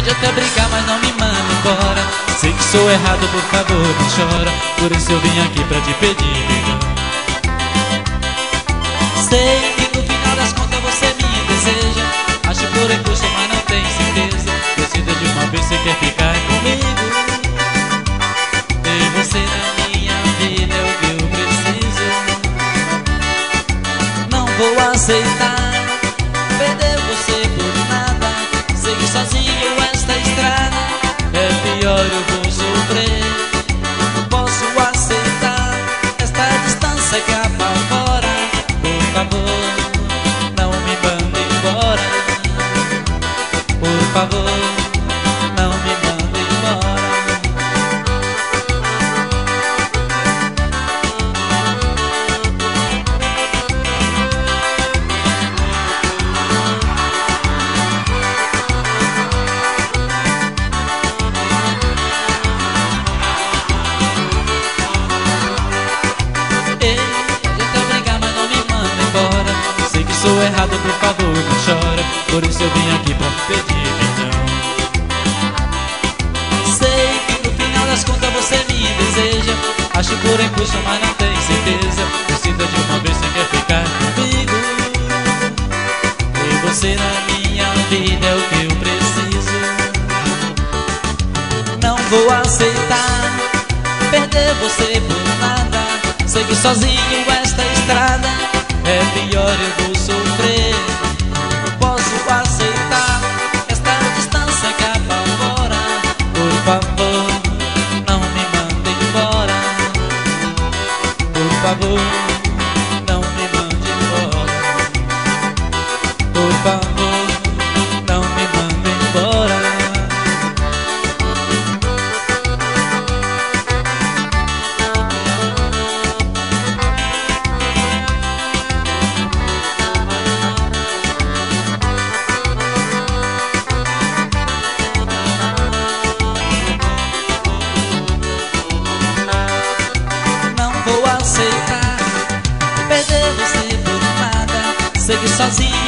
Pode até brigar, mas não me manda embora. Sei que sou errado, por favor, não chora. Por isso eu vim aqui pra te pedir perdão. Sei que no final das contas você me deseja. Acho por impulso, mas não tenho certeza. Decida de uma vez se quer ficar comigo. Ter você na minha vida é o que eu preciso. Não vou aceitar perder você por nada. Seguir sozinho esta estrada é pior, eu vou sofrer. Não posso aceitar esta distância que apavora. Por favor, não me mande embora. Por favor, não me mande embora. Sou errado, por favor, não chora. Por isso eu vim aqui pra pedir perdão. Sei que no final das contas você me deseja. Acho por impulso, mas não tenho certeza. Decida de uma vez se quer ficar comigo. E você na minha vida é o que eu preciso. Não vou aceitar perder você por nada. Seguir sozinho esta estrada é pior, eu vou sofrer. Não posso aceitar esta distância que apavora. Por favor, não me mande embora. Por favor, não me mande embora. Por favor, não me mande embora. Seguir sozinho